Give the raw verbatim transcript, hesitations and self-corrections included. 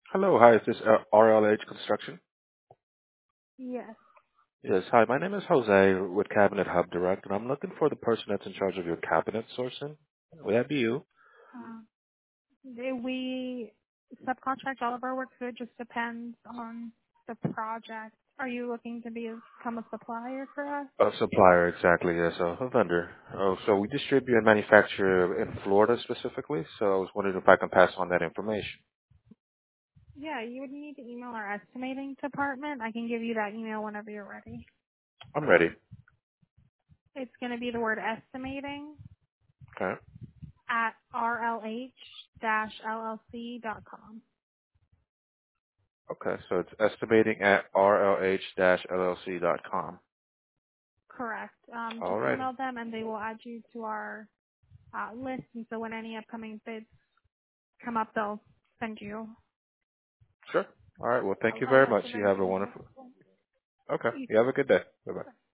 Hello. Hi, is this uh, R L H Construction? Yes. Yes. Hi, my name is Jose with Cabinet Hub Direct, and I'm looking for the person that's in charge of your cabinet sourcing. Would that be you? Um, they- we subcontract all of our work, so it just depends on the project. Are you looking to be become a supplier for us? A supplier, exactly. Yes, a, a vendor. Oh, so we distribute and manufacture in Florida specifically. So I was wondering if I can pass on that information. Yeah, you would need to email our estimating department. I can give you that email whenever you're ready. I'm ready. It's going to be the word estimating Okay. at r l h dash l l c dot com. Okay. So it's estimating at R L H L L C dot com. Correct. Um, All just righty. email them and they will add you to our uh, list. And so when any upcoming bids come up, they'll send you Sure. All right. Well, thank you a, a very list much. of You have a anything wonderful. possible. Okay. You You have a good day. Bye bye.